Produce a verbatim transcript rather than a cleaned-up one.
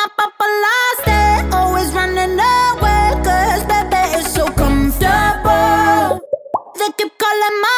my paparazzi, always running away, cause baby is so comfortable. They keep calling my